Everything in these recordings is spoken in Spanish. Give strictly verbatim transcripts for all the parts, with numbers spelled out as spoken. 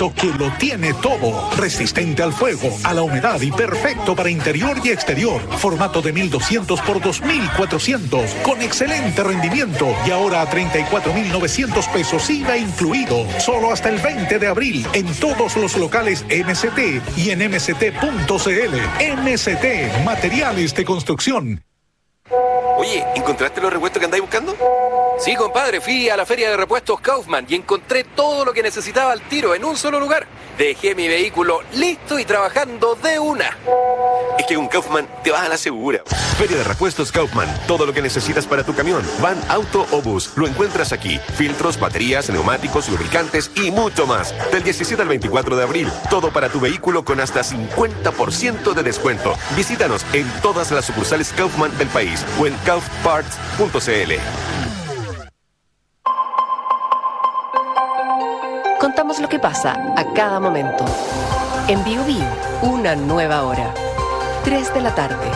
cemento que lo tiene todo. Resistente al fuego, a la humedad y perfecto para interior y exterior. Formato de mil doscientos por dos mil cuatrocientos. Con excelente rendimiento. Y ahora a treinta y cuatro mil novecientos pesos I V A incluido. Solo hasta el veinte de abril en todos los locales M S T y en m s t punto c l. M S T, materiales de construcción. Oye, ¿encontraste los repuestos que andáis buscando? Sí, compadre, fui a la feria de repuestos Kaufman y encontré todo lo que necesitaba al tiro en un solo lugar. Dejé mi vehículo listo y trabajando de una. Es que con Kaufman te vas a la segura. Feria de repuestos Kaufman. Todo lo que necesitas para tu camión, van, auto o bus, lo encuentras aquí. Filtros, baterías, neumáticos, lubricantes y mucho más. Del diecisiete al veinticuatro de abril. Todo para tu vehículo con hasta cincuenta por ciento de descuento. Visítanos en todas las sucursales Kaufman del país o en kauf parts punto c l. Contamos lo que pasa a cada momento. En Bio Bio, una nueva hora. tres de la tarde.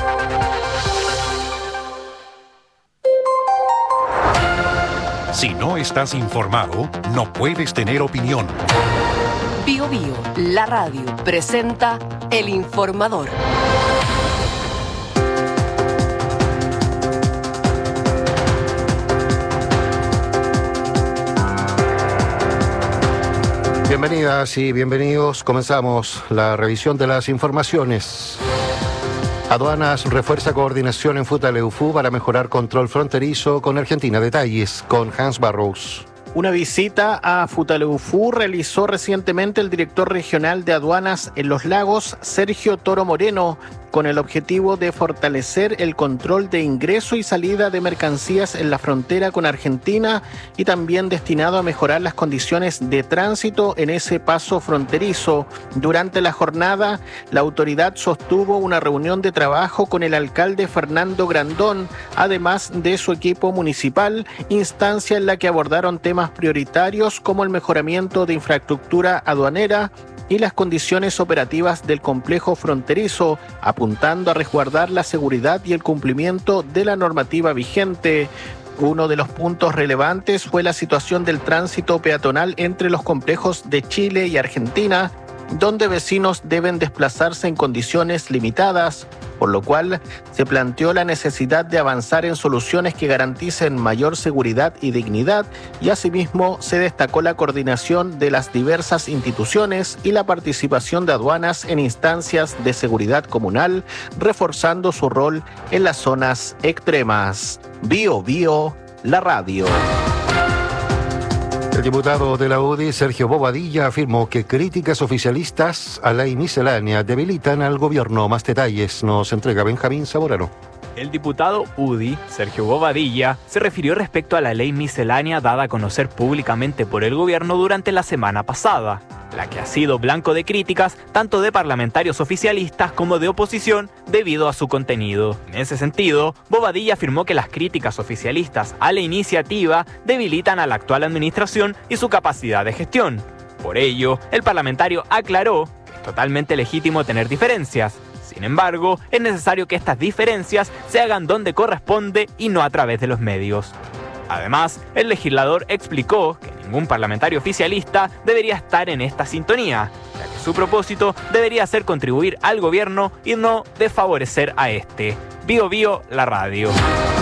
Si no estás informado, no puedes tener opinión. Bio Bio, la radio, presenta El Informador. Bienvenidas y bienvenidos. Comenzamos la revisión de las informaciones. Aduanas refuerza coordinación en Futaleufú para mejorar control fronterizo con Argentina. Detalles con Hans Barrows. Una visita a Futaleufú realizó recientemente el director regional de aduanas en Los Lagos, Sergio Toro Moreno, con el objetivo de fortalecer el control de ingreso y salida de mercancías en la frontera con Argentina y también destinado a mejorar las condiciones de tránsito en ese paso fronterizo. Durante la jornada, la autoridad sostuvo una reunión de trabajo con el alcalde Fernando Grandón, además de su equipo municipal, instancia en la que abordaron temas prioritarios como el mejoramiento de infraestructura aduanera y las condiciones operativas del complejo fronterizo, apuntando a resguardar la seguridad y el cumplimiento de la normativa vigente. Uno de los puntos relevantes fue la situación del tránsito peatonal entre los complejos de Chile y Argentina, donde vecinos deben desplazarse en condiciones limitadas, por lo cual se planteó la necesidad de avanzar en soluciones que garanticen mayor seguridad y dignidad, y asimismo se destacó la coordinación de las diversas instituciones y la participación de aduanas en instancias de seguridad comunal, reforzando su rol en las zonas extremas. Bio Bio, la radio. El diputado de la U D I, Sergio Bobadilla, afirmó que críticas oficialistas a ley miscelánea debilitan al gobierno. Más detalles nos entrega Benjamín Zamorano. El diputado U D I, Sergio Bobadilla, se refirió respecto a la ley miscelánea dada a conocer públicamente por el gobierno durante la semana pasada, la que ha sido blanco de críticas tanto de parlamentarios oficialistas como de oposición debido a su contenido. En ese sentido, Bobadilla afirmó que las críticas oficialistas a la iniciativa debilitan a la actual administración y su capacidad de gestión. Por ello, el parlamentario aclaró que es totalmente legítimo tener diferencias. Sin embargo, es necesario que estas diferencias se hagan donde corresponde y no a través de los medios. Además, el legislador explicó que ningún parlamentario oficialista debería estar en esta sintonía, ya que su propósito debería ser contribuir al gobierno y no desfavorecer a este. Bio Bio, la radio.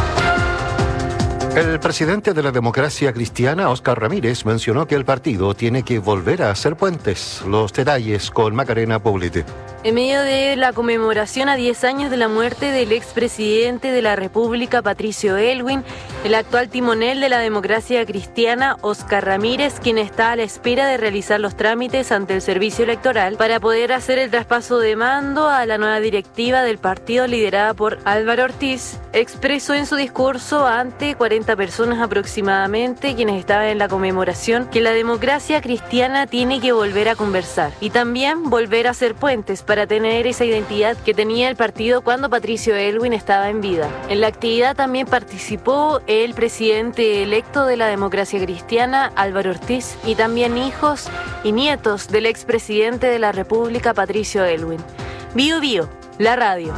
El presidente de la Democracia Cristiana, Óscar Ramírez, mencionó que el partido tiene que volver a hacer puentes. Los detalles con Macarena Poblete. En medio de la conmemoración a diez años de la muerte del expresidente de la República, Patricio Aylwin, el actual timonel de la Democracia Cristiana, Óscar Ramírez, quien está a la espera de realizar los trámites ante el Servicio Electoral para poder hacer el traspaso de mando a la nueva directiva del partido liderada por Álvaro Ortiz, expresó en su discurso ante cuarenta personas aproximadamente, quienes estaban en la conmemoración, que la democracia cristiana tiene que volver a conversar y también volver a hacer puentes para tener esa identidad que tenía el partido cuando Patricio Aylwin estaba en vida. En la actividad también participó el presidente electo de la Democracia Cristiana, Álvaro Ortiz, y también hijos y nietos del expresidente de la República, Patricio Aylwin. Bio Bio, la radio.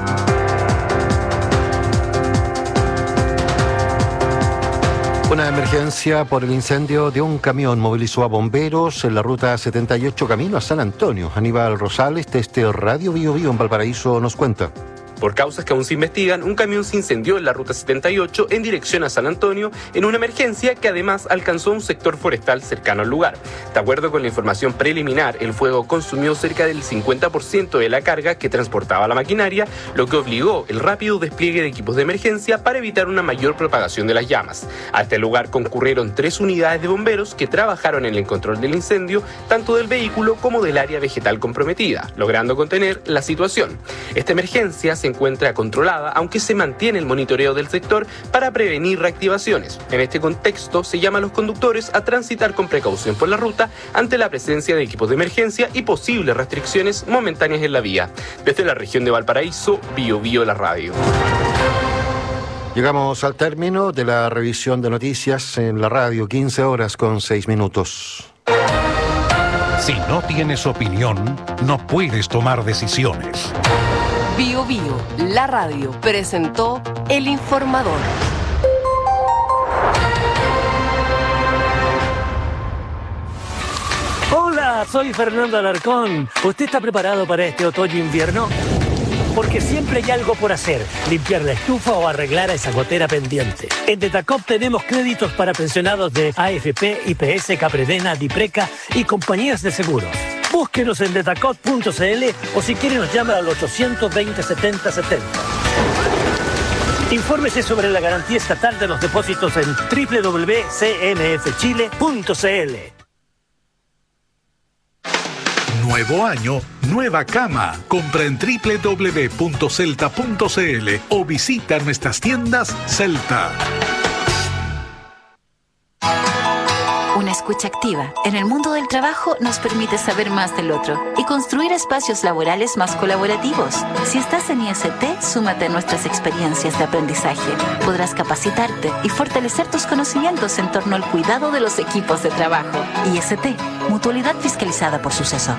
Una emergencia por el incendio de un camión movilizó a bomberos en la ruta setenta y ocho camino a San Antonio. Aníbal Rosales, de este Radio Bio Bio en Valparaíso, nos cuenta. Por causas que aún se investigan, un camión se incendió en la ruta setenta y ocho en dirección a San Antonio en una emergencia que además alcanzó un sector forestal cercano al lugar. De acuerdo con la información preliminar, el fuego consumió cerca del cincuenta por ciento de la carga que transportaba la maquinaria, lo que obligó el rápido despliegue de equipos de emergencia para evitar una mayor propagación de las llamas. A este lugar concurrieron tres unidades de bomberos que trabajaron en el control del incendio, tanto del vehículo como del área vegetal comprometida, logrando contener la situación. Esta emergencia se encuentra controlada, aunque se mantiene el monitoreo del sector para prevenir reactivaciones. En este contexto, se llama a los conductores a transitar con precaución por la ruta ante la presencia de equipos de emergencia y posibles restricciones momentáneas en la vía. Desde la región de Valparaíso, Bio Bio la radio. Llegamos al término de la revisión de noticias en la radio, quince horas con seis minutos. Si no tienes opinión, no puedes tomar decisiones. Bio Bio, la radio, presentó El Informador. Hola, soy Fernando Alarcón. ¿Usted está preparado para este otoño-invierno? Porque siempre hay algo por hacer, limpiar la estufa o arreglar a esa gotera pendiente. En Detacop tenemos créditos para pensionados de A F P, I P S, Capredena, Dipreca y compañías de seguros. Búsquenos en detacop punto c l o si quiere nos llama al ochocientos veinte, setenta setenta. Infórmese sobre la garantía estatal de los depósitos en doble u doble u doble u punto c n f chile punto c l. Nuevo año, nueva cama. Compra en doble u doble u doble u punto celta punto c l o visita nuestras tiendas Celta. Una escucha activa en el mundo del trabajo nos permite saber más del otro y construir espacios laborales más colaborativos. Si estás en I S T, súmate a nuestras experiencias de aprendizaje. Podrás capacitarte y fortalecer tus conocimientos en torno al cuidado de los equipos de trabajo. I S T, mutualidad fiscalizada por Suceso.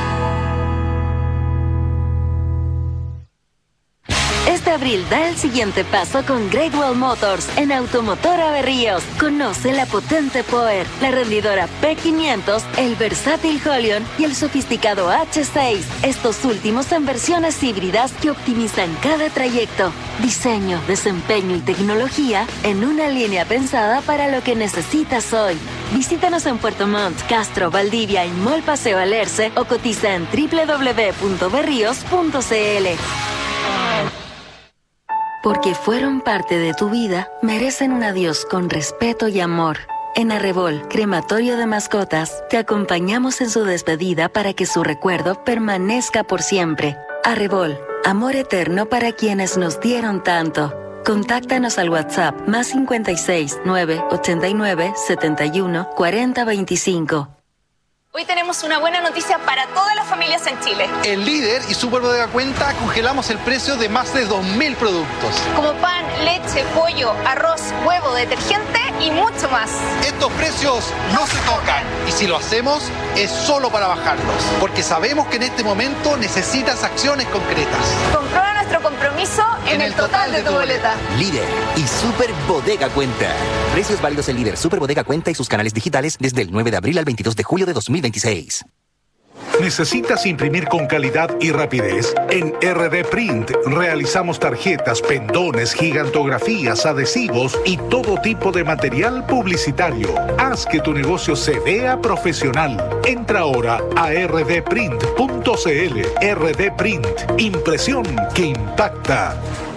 Este abril da el siguiente paso con Great Wall Motors en Automotora Berríos. Conoce la potente Power, la rendidora P quinientos, el versátil Holion y el sofisticado H seis. Estos últimos en versiones híbridas que optimizan cada trayecto. Diseño, desempeño y tecnología en una línea pensada para lo que necesitas hoy. Visítanos en Puerto Montt, Castro, Valdivia y Mall Paseo Alerce o cotiza en doble u doble u doble u punto berríos punto c l. Porque fueron parte de tu vida, merecen un adiós con respeto y amor. En Arrebol, crematorio de mascotas, te acompañamos en su despedida para que su recuerdo permanezca por siempre. Arrebol, amor eterno para quienes nos dieron tanto. Contáctanos al WhatsApp más cincuenta y seis, nueve, ochenta y nueve, setenta y uno, cuarenta, veinticinco. Hoy tenemos una buena noticia para todas las familias en Chile. En Líder y Super Bodega Cuenta congelamos el precio de más de dos mil productos. Como pan, leche, pollo, arroz, huevo, detergente y mucho más. Estos precios no se tocan y si lo hacemos es solo para bajarlos. Porque sabemos que en este momento necesitas acciones concretas. Comprueba nuestro compromiso en, en el total de tu boleta. Líder y Super Bodega Cuenta. Precios válidos en Líder, Super Bodega Cuenta y sus canales digitales desde el nueve de abril al veintidós de julio de dos mil veintiséis. ¿Necesitas imprimir con calidad y rapidez? En R D Print realizamos tarjetas, pendones, gigantografías, adhesivos y todo tipo de material publicitario. Haz que tu negocio se vea profesional. Entra ahora a r d print punto c l. R D Print, impresión que impacta.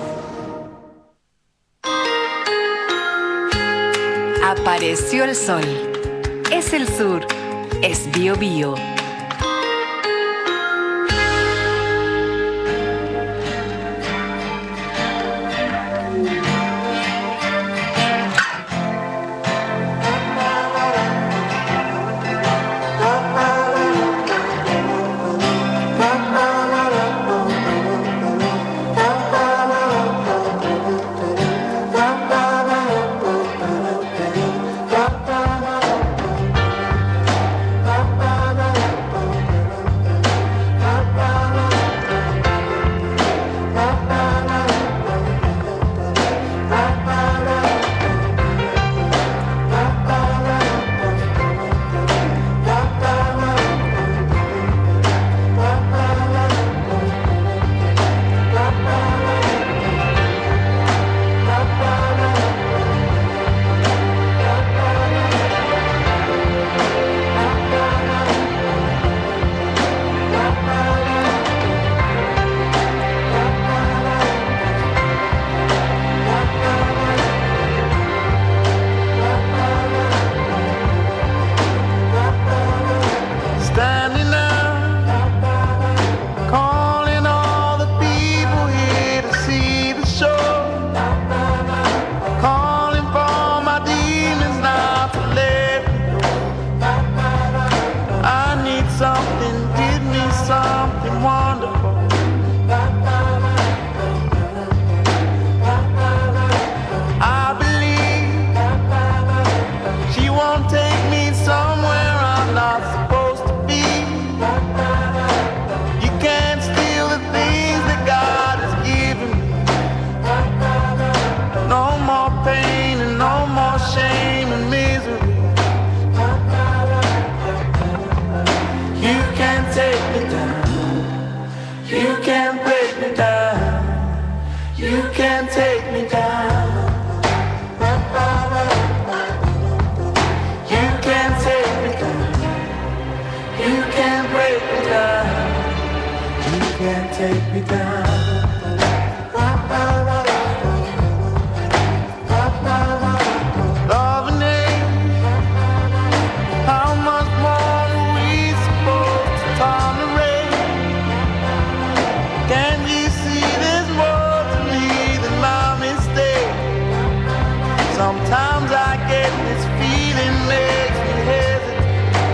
Apareció el sol. Es el sur. Es Bio Bio. and give me something wonderful. I believe she won't take me somewhere I'm not supposed to be. You can't steal the things that God has given me. No more pain and no more shame and misery. You can't take me down. You can't break me down. You can't take me down. You can't take me down. You can't break me down. You can't take me down. Love and hate, how much more are we supposed to tolerate? Can you see there's more to me than my mistake? Sometimes I get this feeling makes me hesitate.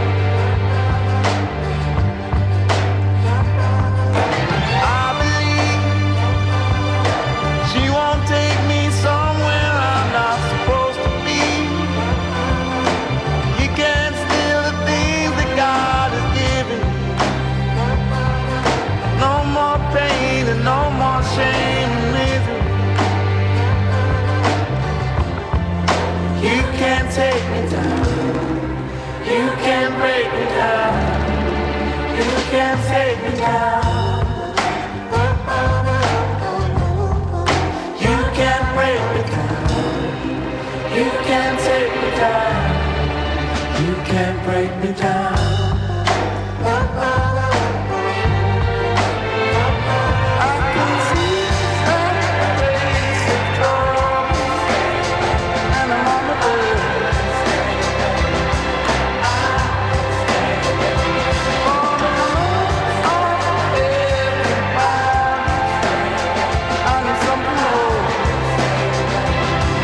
I believe she won't take me somewhere I'm not supposed to be. You can't steal the things that God has given me. No more pain and no more shame and misery. You can't take me down. You can't break me down. You can't take me down. You can't break me down. You can't take me down. You can't break me down. I can see her face of trouble, and I'm on the verge. For the love of everybody, I need something more.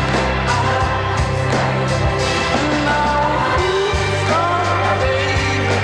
And I will be so baby.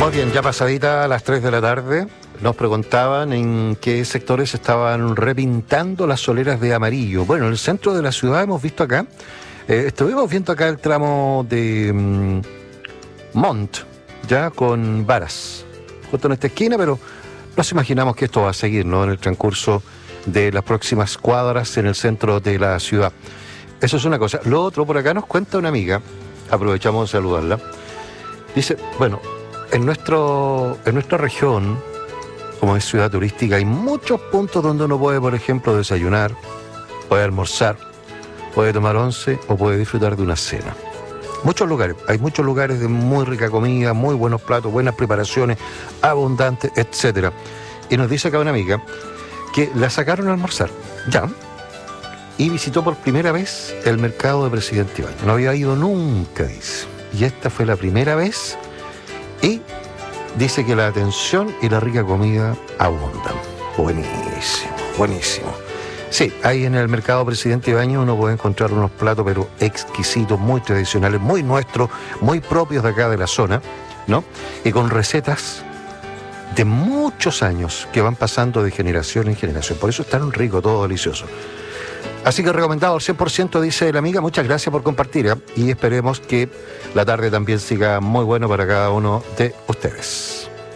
Muy bien, ya pasadita a las tres de la tarde, nos preguntaban en qué sectores estaban repintando las soleras de amarillo. Bueno, en el centro de la ciudad hemos visto acá, eh, estuvimos viendo acá el tramo de um, Mont, ya con varas, justo en esta esquina, pero nos imaginamos que esto va a seguir, ¿no?, en el transcurso de las próximas cuadras en el centro de la ciudad. Eso es una cosa. Lo otro, por acá nos cuenta una amiga, aprovechamos de saludarla, dice, bueno, en, nuestro, en nuestra región, como es ciudad turística, hay muchos puntos donde uno puede, por ejemplo, desayunar, puede almorzar, puede tomar once o puede disfrutar de una cena. Muchos lugares, hay muchos lugares de muy rica comida, muy buenos platos, buenas preparaciones, abundantes, etcétera. Y nos dice acá una amiga que la sacaron a almorzar, ya, y visitó por primera vez el mercado de Presidente Ibáñez. No había ido nunca, dice. Y esta fue la primera vez, y dice que la atención y la rica comida abundan. Buenísimo, buenísimo. Sí, ahí en el mercado Presidente Ibáñez uno puede encontrar unos platos pero exquisitos, muy tradicionales, muy nuestros, muy propios de acá de la zona, ¿no? Y con recetas de muchos años que van pasando de generación en generación. Por eso es tan rico, todo delicioso. Así que recomendado al cien por ciento, dice la amiga. Muchas gracias por compartir, ¿eh? Y esperemos que la tarde también siga muy bueno para cada uno de ustedes.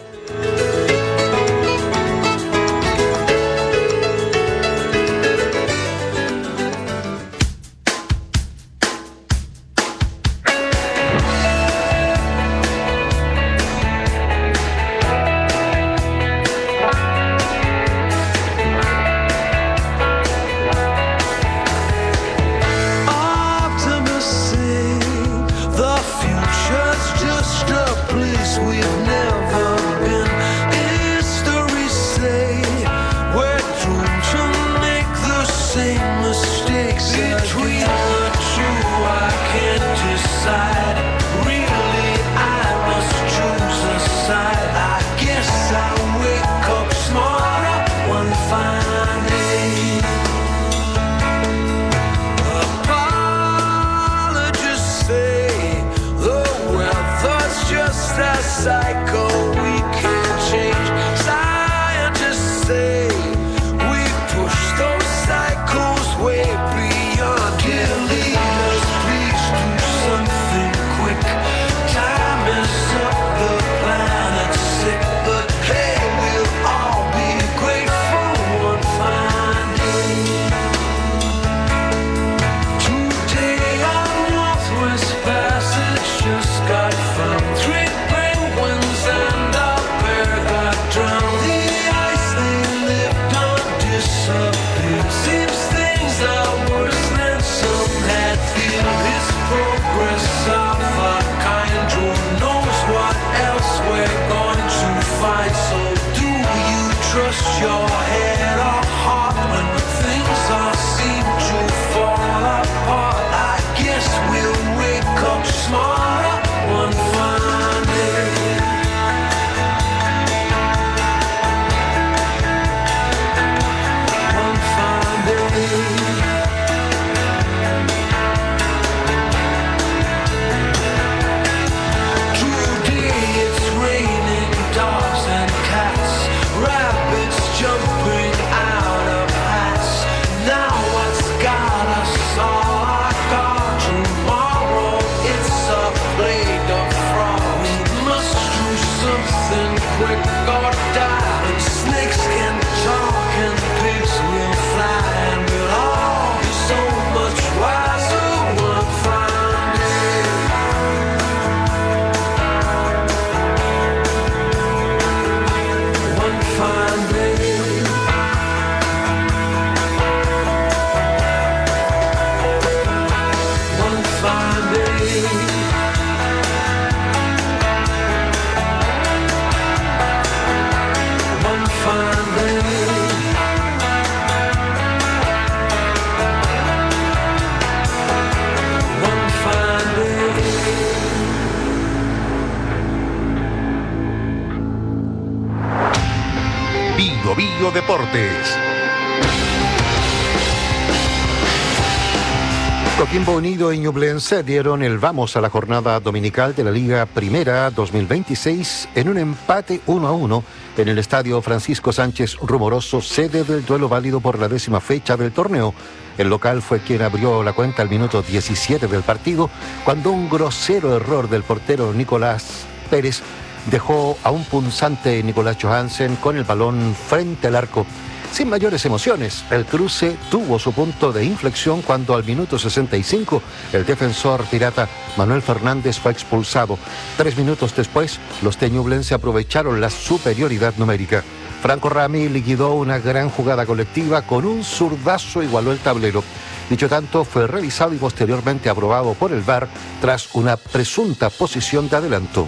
Bio Deportes. Coquimbo Unido y Ñublense dieron el vamos a la jornada dominical de la Liga Primera dos mil veintiséis en un empate uno a uno en el estadio Francisco Sánchez Rumoroso, sede del duelo válido por la décima fecha del torneo. El local fue quien abrió la cuenta al minuto diecisiete del partido, cuando un grosero error del portero Nicolás Pérez dejó a un punzante Nicolás Johansen con el balón frente al arco. Sin mayores emociones, el cruce tuvo su punto de inflexión cuando al minuto sesenta y cinco el defensor pirata Manuel Fernández fue expulsado. Tres minutos después, los teñublenses aprovecharon la superioridad numérica. Franco Rami liquidó una gran jugada colectiva con un zurdazo, igualó el tablero. Dicho tanto fue revisado y posteriormente aprobado por el V A R tras una presunta posición de adelanto.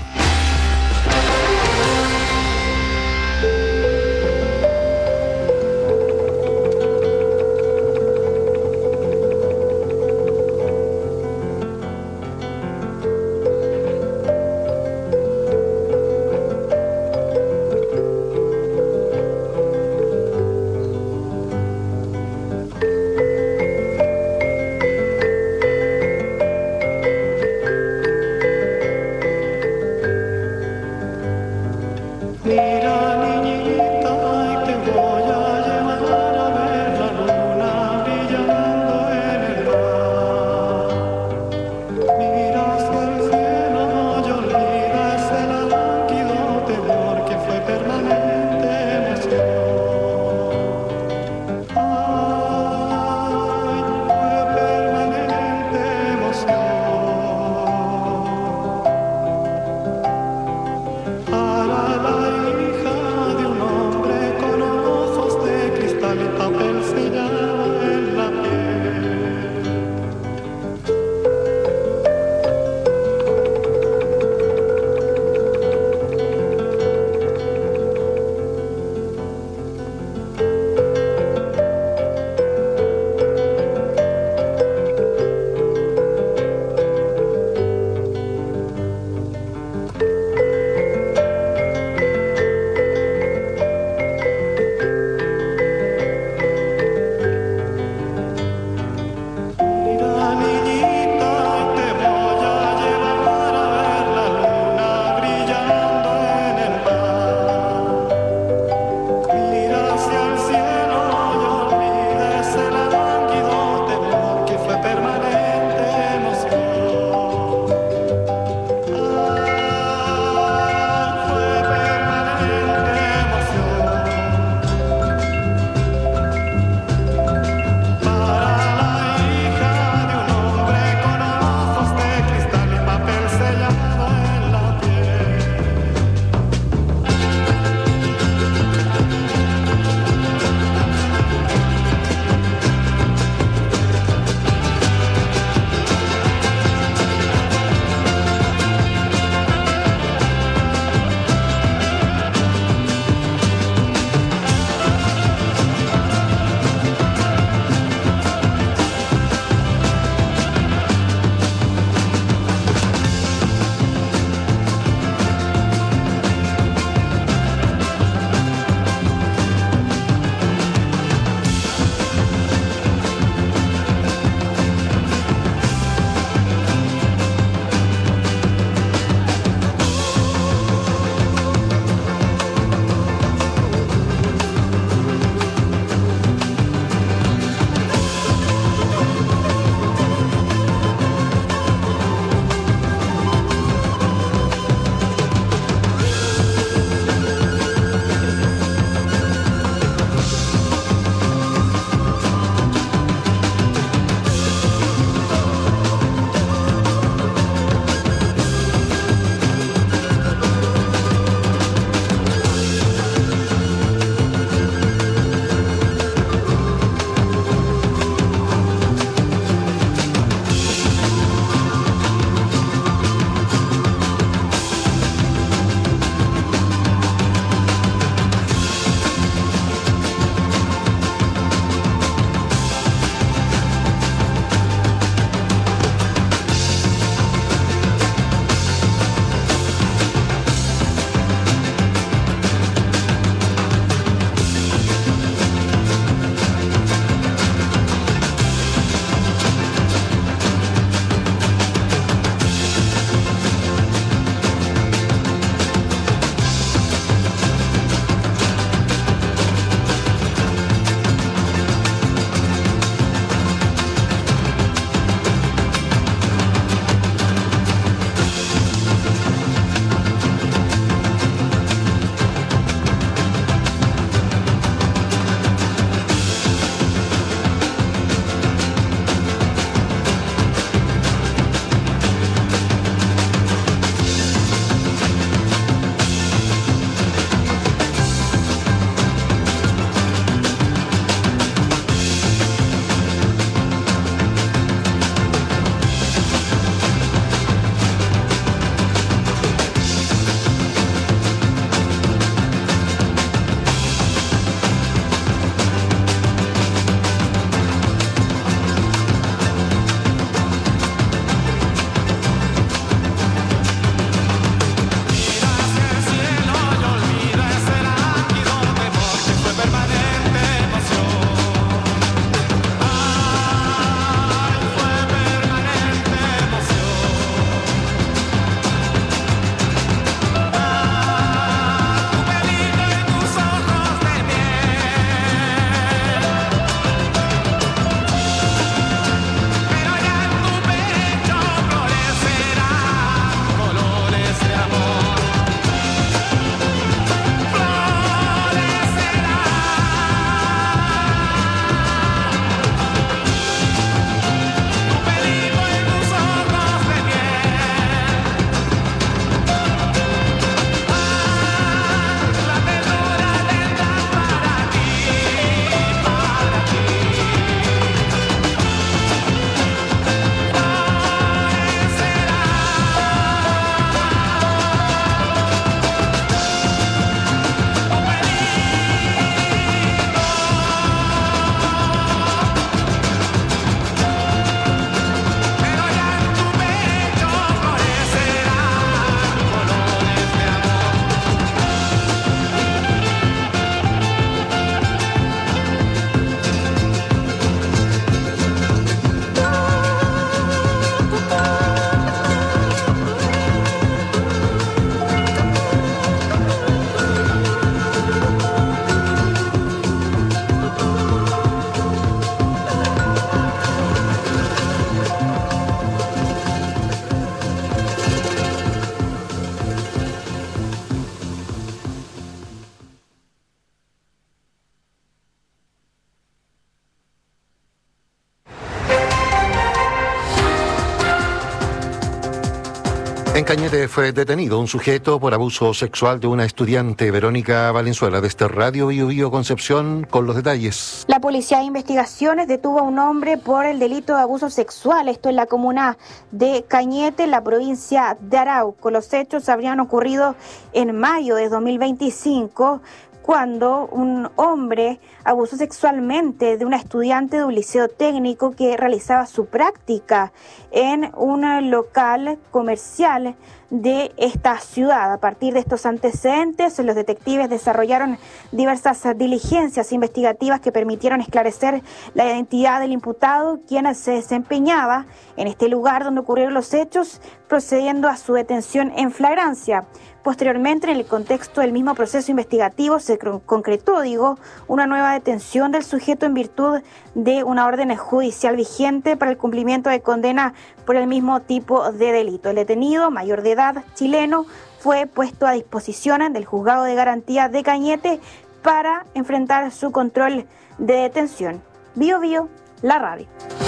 En Cañete fue detenido un sujeto por abuso sexual de una estudiante. Verónica Valenzuela, de este Radio Bio Bio Concepción, con los detalles. La Policía de Investigaciones detuvo a un hombre por el delito de abuso sexual, esto en la comuna de Cañete, en la provincia de Arauco. Los hechos habrían ocurrido en mayo de dos mil veinticinco, cuando un hombre abusó sexualmente de una estudiante de un liceo técnico que realizaba su práctica en un local comercial de esta ciudad. A partir de estos antecedentes, los detectives desarrollaron diversas diligencias investigativas que permitieron esclarecer la identidad del imputado, quien se desempeñaba en este lugar donde ocurrieron los hechos, procediendo a su detención en flagrancia. Posteriormente, en el contexto del mismo proceso investigativo, se concretó, digo, una nueva detención del sujeto en virtud de una orden judicial vigente para el cumplimiento de condena por el mismo tipo de delito. El detenido, mayor de edad, chileno, fue puesto a disposición del Juzgado de Garantía de Cañete para enfrentar su control de detención. Bio Bio, la radio.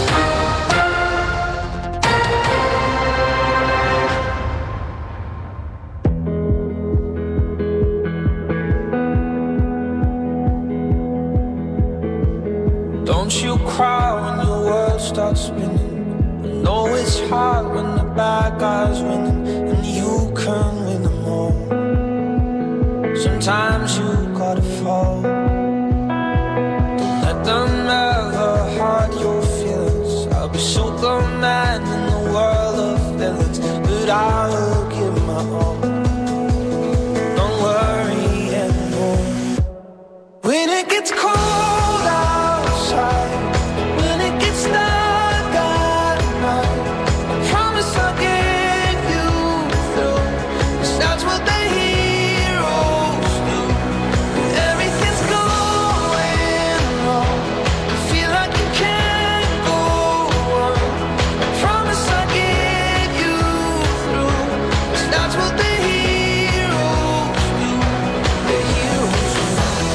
Don't you cry when your world starts spinning. I know it's hard when the bad guys winning and you can win them all. Sometimes you gotta fall. Don't let them ever hurt your feelings. I'll be so the man in the world of villains, but I will give my all. Don't worry anymore. When it gets cold outside, when it gets dark at night, I promise I'll get you through, 'cause that's what the heroes do. When everything's going wrong, you feel like you can't go on, I promise I'll get you through, 'cause that's what the heroes do. The heroes do.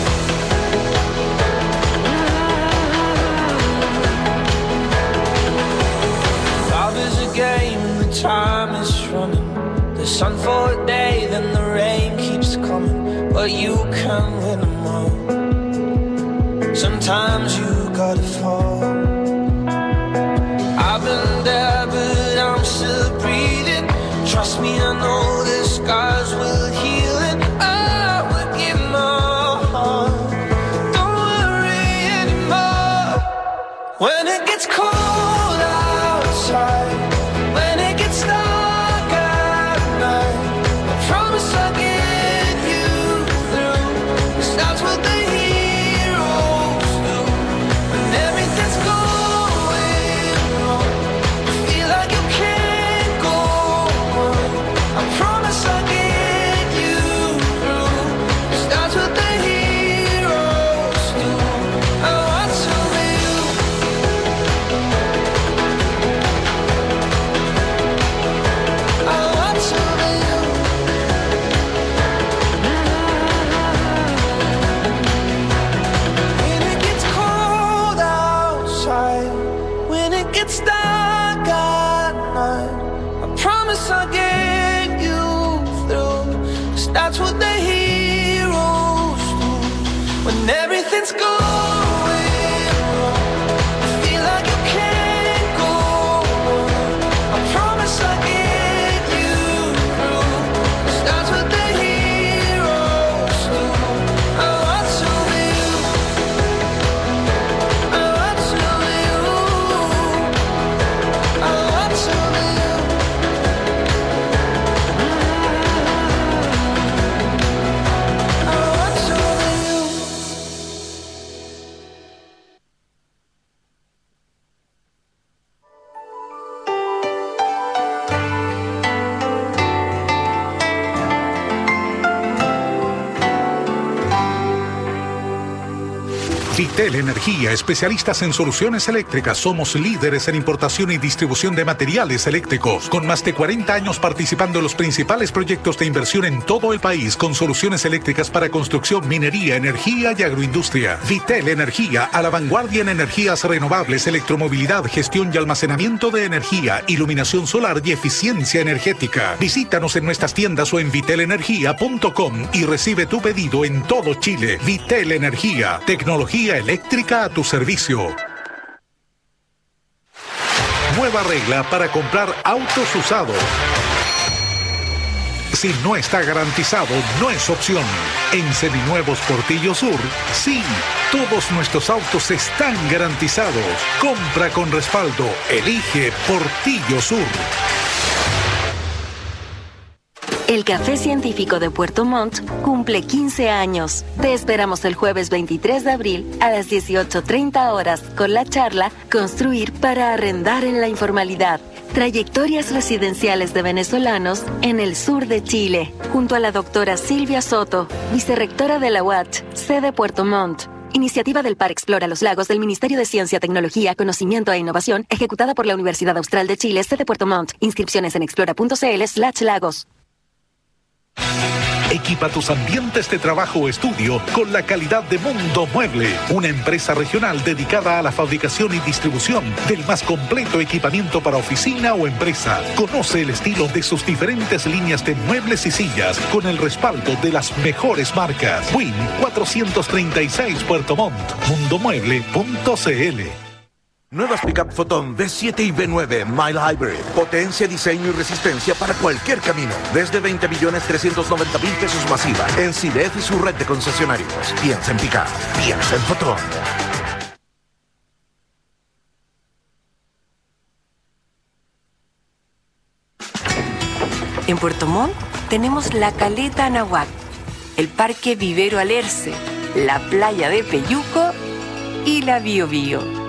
Love is a game and the time is running. The sun for a day, then the rain keeps coming, but you can win them all. Sometimes you gotta fall. I've been there, but I'm still breathing. Trust me, I know the scars will heal, and I will give my heart. Don't worry anymore. When it gets cold outside, when it gets dark at night, I promise I'll get you through, 'cause that's what the heroes do. When everything's going wrong, you feel like you can't go on, I promise I'll get you through, 'cause that's what the heroes do. I want to be you. I want to be you. When it gets cold outside, when it gets dark at night, I promise I'll get you through, 'cause that's what the heroes do. When everything's going wrong, you feel like you can't go on, I promise I'll get you through, 'cause that's what the heroes do. I want to be you. I want to be you. I want to be you. I want to be you. Vitel Energía, especialistas en soluciones eléctricas. Somos líderes en importación y distribución de materiales eléctricos, con más de cuarenta años participando en los principales proyectos de inversión en todo el país, con soluciones eléctricas para construcción, minería, energía y agroindustria. Vitel Energía, a la vanguardia en energías renovables, electromovilidad, gestión y almacenamiento de energía, iluminación solar y eficiencia energética. Visítanos en nuestras tiendas o en vitel energía punto com y recibe tu pedido en todo Chile. Vitel Energía, tecnología eléctrica a tu servicio. Nueva regla para comprar autos usados. Si no está garantizado, no es opción. En Seminuevos Portillo Sur, sí, todos nuestros autos están garantizados. Compra con respaldo. Elige Portillo Sur. El Café Científico de Puerto Montt cumple quince años. Te esperamos el jueves veintitrés de abril a las dieciocho treinta horas con la charla Construir para arrendar en la informalidad. Trayectorias residenciales de venezolanos en el sur de Chile, junto a la doctora Silvia Soto, vicerrectora de la U A Ch, sede Puerto Montt. Iniciativa del Par Explora los Lagos del Ministerio de Ciencia, Tecnología, Conocimiento e Innovación, ejecutada por la Universidad Austral de Chile, sede Puerto Montt. Inscripciones en explora.cl slash lagos. Equipa tus ambientes de trabajo o estudio con la calidad de Mundo Mueble, una empresa regional dedicada a la fabricación y distribución del más completo equipamiento para oficina o empresa. Conoce el estilo de sus diferentes líneas de muebles y sillas con el respaldo de las mejores marcas. Win cuatrocientos treinta y seis Puerto Montt, mundo mueble punto cl. Nuevas Pickup Photon V siete y V nueve Mile Hybrid. Potencia, diseño y resistencia para cualquier camino. Desde veinte millones trescientos noventa mil pesos masiva. En Sidef y su red de concesionarios. Piensa en Pickup. Piensa en Photon. En Puerto Montt tenemos la Caleta Anahuac, el Parque Vivero Alerce, la Playa de Peyuco y la Bio Bio.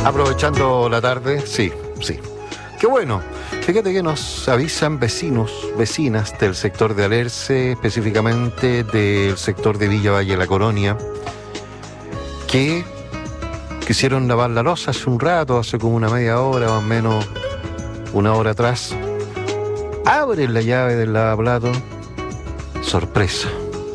Aprovechando la tarde, sí, sí. Qué bueno. Fíjate que nos avisan vecinos, vecinas del sector de Alerce, específicamente del sector de Villa Valle La Colonia, que quisieron lavar la loza hace un rato, hace como una media hora, más o menos una hora atrás. Abren la llave del lavaplato. Sorpresa.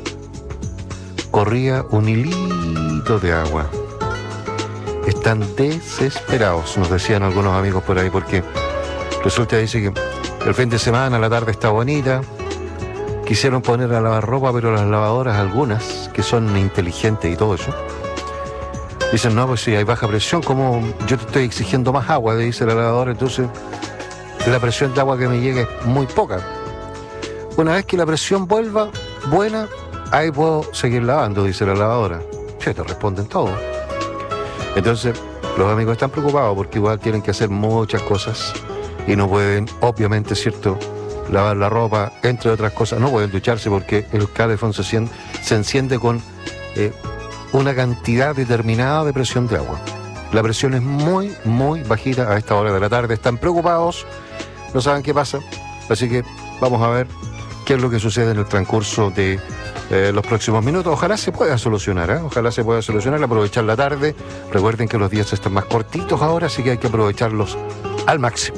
Corría un hilito de agua. Están desesperados, nos decían algunos amigos por ahí, porque resulta, dice que el fin de semana, la tarde está bonita, quisieron poner a lavar ropa, pero las lavadoras, algunas, que son inteligentes y todo eso, dicen, no, pues si hay baja presión, como yo te estoy exigiendo más agua, dice la lavadora, entonces la presión de agua que me llega es muy poca. Una vez que la presión vuelva buena, ahí puedo seguir lavando, dice la lavadora. Che, te responden todo. Entonces, los amigos están preocupados porque igual tienen que hacer muchas cosas y no pueden, obviamente, ¿cierto?, lavar la ropa, entre otras cosas. No pueden ducharse porque el calefón se enciende, se enciende con eh, una cantidad determinada de presión de agua. La presión es muy, muy bajita a esta hora de la tarde. Están preocupados, no saben qué pasa. Así que vamos a ver qué es lo que sucede en el transcurso de eh, los próximos minutos. Ojalá se pueda solucionar, ¿eh? Ojalá se pueda solucionar, aprovechar la tarde. Recuerden que los días están más cortitos ahora, así que hay que aprovecharlos al máximo.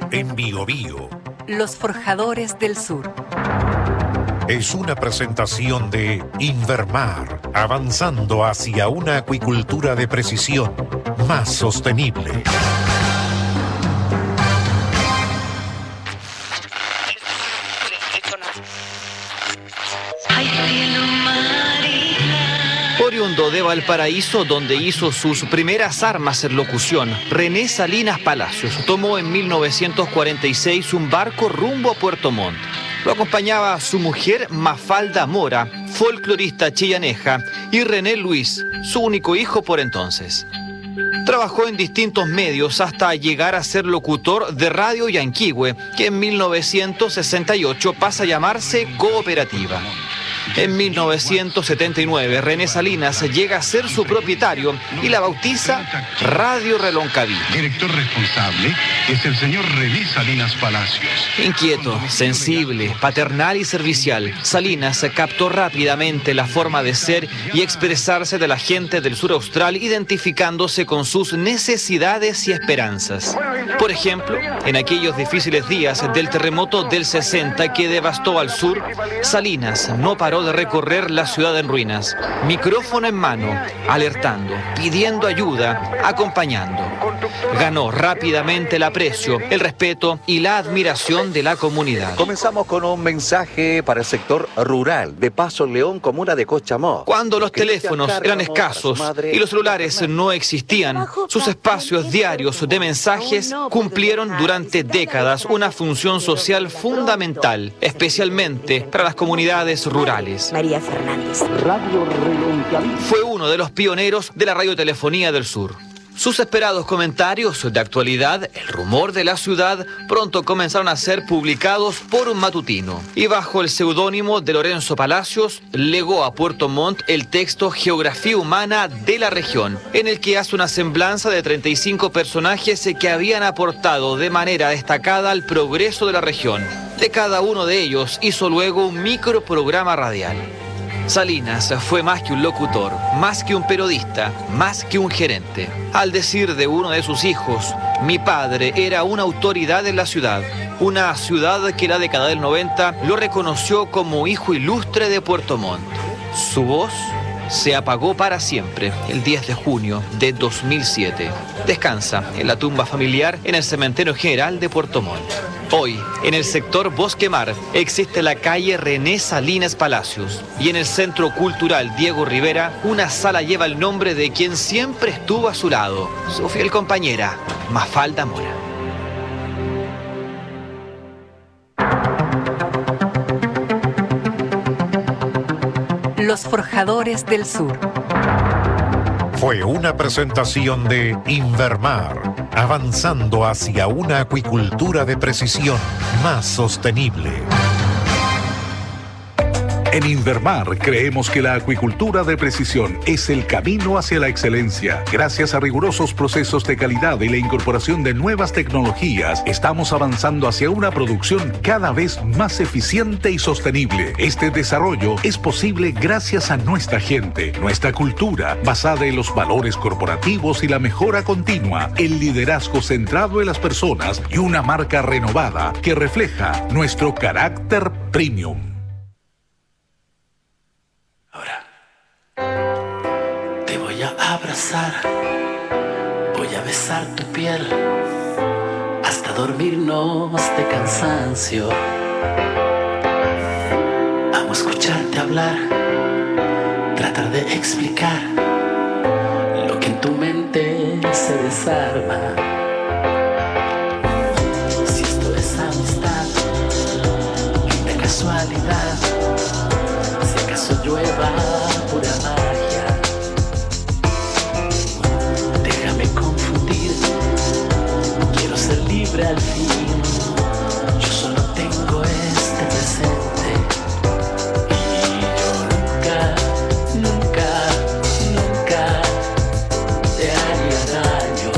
En Bio Bio. Los Forjadores del Sur. Es una presentación de Invermar, avanzando hacia una acuicultura de precisión más sostenible. Oriundo de Valparaíso, donde hizo sus primeras armas en locución, René Salinas Palacios tomó en mil novecientos cuarenta y seis un barco rumbo a Puerto Montt. Lo acompañaba su mujer Mafalda Mora, folclorista chillaneja, y René Luis, su único hijo por entonces. Trabajó en distintos medios hasta llegar a ser locutor de Radio Yanquihue, que en mil novecientos sesenta y ocho pasa a llamarse Cooperativa. En mil novecientos setenta y nueve, René Salinas llega a ser su propietario y la bautiza Radio Reloncaví. Director responsable es el señor René Salinas Palacios. Inquieto, sensible, paternal y servicial, Salinas captó rápidamente la forma de ser y expresarse de la gente del sur austral, identificándose con sus necesidades y esperanzas. Por ejemplo, en aquellos difíciles días del terremoto del sesenta que devastó al sur, Salinas no paró de recorrer la ciudad en ruinas, micrófono en mano, alertando, pidiendo ayuda, acompañando. Ganó rápidamente el aprecio, el respeto y la admiración de la comunidad. Comenzamos con un mensaje para el sector rural de Paso León, comuna de Cochamó. Cuando los teléfonos eran escasos y los celulares no existían, sus espacios diarios de mensajes cumplieron durante décadas una función social fundamental, especialmente para las comunidades rurales. María Fernández. Fue uno de los pioneros de la radiotelefonía del sur. Sus esperados comentarios de actualidad, el rumor de la ciudad, pronto comenzaron a ser publicados por un matutino. Y bajo el seudónimo de Lorenzo Palacios, legó a Puerto Montt el texto Geografía Humana de la región, en el que hace una semblanza de treinta y cinco personajes que habían aportado de manera destacada al progreso de la región. De cada uno de ellos hizo luego un microprograma radial. Salinas fue más que un locutor, más que un periodista, más que un gerente. Al decir de uno de sus hijos, mi padre era una autoridad en la ciudad, una ciudad que la década del noventa lo reconoció como hijo ilustre de Puerto Montt. Su voz se apagó para siempre el diez de junio de dos mil siete. Descansa en la tumba familiar en el Cementerio General de Puerto Montt. Hoy, en el sector Bosque Mar, existe la calle René Salinas Palacios y en el Centro Cultural Diego Rivera, una sala lleva el nombre de quien siempre estuvo a su lado, su fiel compañera, Mafalda Mora. Los Forjadores del Sur. Fue una presentación de Invermar, avanzando hacia una acuicultura de precisión más sostenible. En Invermar creemos que la acuicultura de precisión es el camino hacia la excelencia. Gracias a rigurosos procesos de calidad y la incorporación de nuevas tecnologías, estamos avanzando hacia una producción cada vez más eficiente y sostenible. Este desarrollo es posible gracias a nuestra gente, nuestra cultura, basada en los valores corporativos y la mejora continua, el liderazgo centrado en las personas y una marca renovada que refleja nuestro carácter premium. Abrazar, voy a besar tu piel hasta dormirnos de cansancio. Amo escucharte hablar, tratar de explicar lo que en tu mente se desarma. Si esto es amistad, de casualidad, si acaso llueva pura magia. Al fin, yo solo tengo este presente y yo nunca, nunca, nunca te haría daño.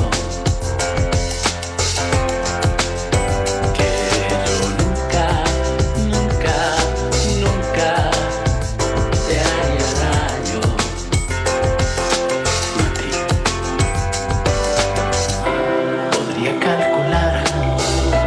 Que yo nunca, nunca, nunca te haría daño. Podría calcular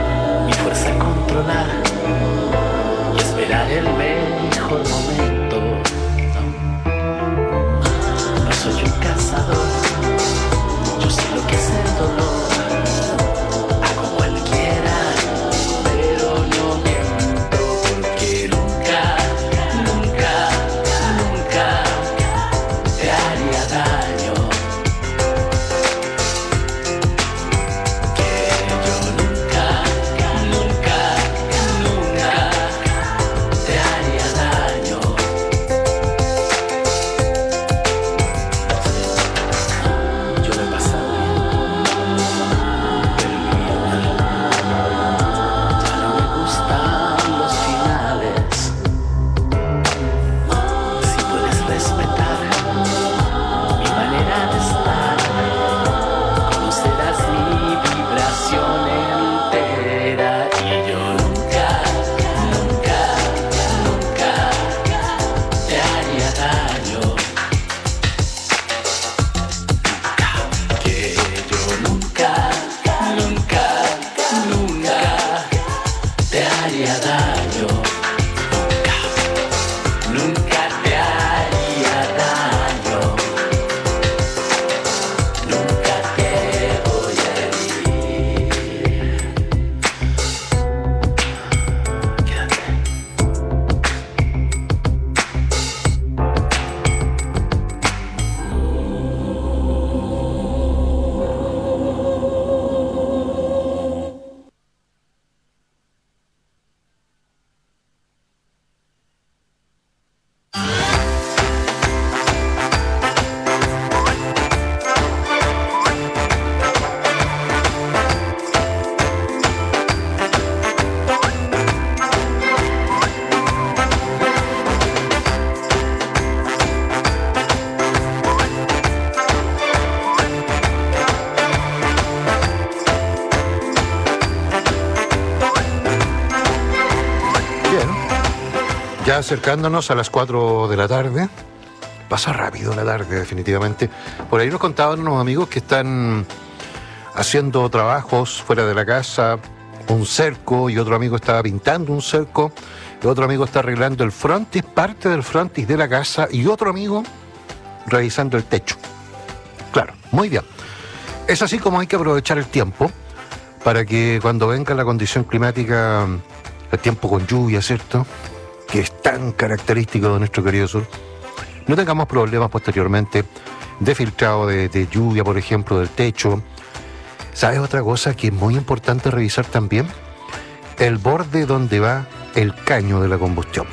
Ya acercándonos a las cuatro de la tarde. Pasa rápido la tarde, definitivamente. Por ahí nos contaban unos amigos que están haciendo trabajos fuera de la casa, un cerco, y otro amigo estaba pintando un cerco, y otro amigo está arreglando el frontis, parte del frontis de la casa, y otro amigo revisando el techo. Claro, muy bien. Es así como hay que aprovechar el tiempo para que cuando venga la condición climática, el tiempo con lluvia, ¿cierto?, que es tan característico de nuestro querido sur, no tengamos problemas posteriormente de filtrado de, de lluvia, por ejemplo, del techo. ¿Sabes otra cosa que es muy importante revisar también? El borde donde va el caño de la combustión.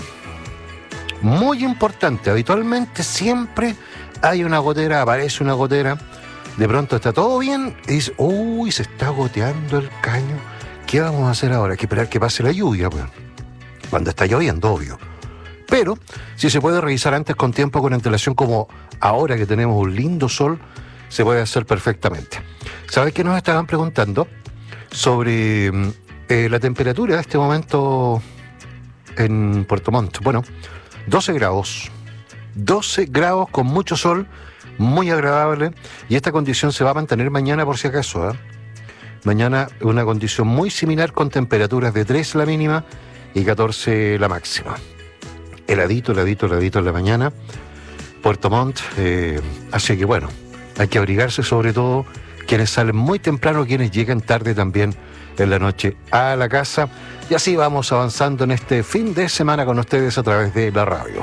Muy importante. Habitualmente siempre hay una gotera, aparece una gotera, de pronto está todo bien y dice, uy, se está goteando el caño. ¿Qué vamos a hacer ahora? Hay que esperar que pase la lluvia, pues. Cuando está lloviendo, obvio. Pero si se puede revisar antes con tiempo, con antelación, como ahora que tenemos un lindo sol, se puede hacer perfectamente. ¿Sabes qué nos estaban preguntando? Sobre eh, la temperatura de este momento en Puerto Montt. Bueno, doce grados. doce grados con mucho sol, muy agradable. Y esta condición se va a mantener mañana por si acaso, ¿eh? Mañana una condición muy similar con temperaturas de tres la mínima y catorce la máxima. Heladito, heladito, heladito en la mañana. Puerto Montt, eh, así que bueno, hay que abrigarse, sobre todo quienes salen muy temprano, quienes llegan tarde también en la noche a la casa. Y así vamos avanzando en este fin de semana con ustedes a través de la radio.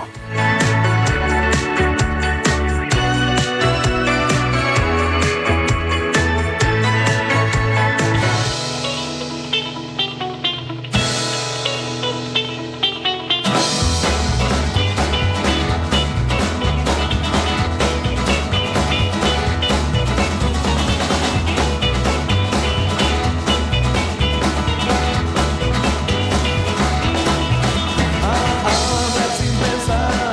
Sin pensar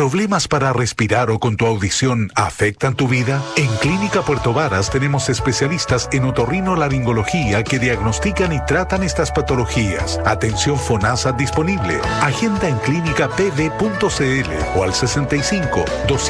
¿Problemas para respirar o con tu audición afectan tu vida? En Clínica Puerto Varas tenemos especialistas en otorrinolaringología que diagnostican y tratan estas patologías. Atención FONASA disponible. Agenda en clínica p d punto c l o al sesenta y cinco, doscientos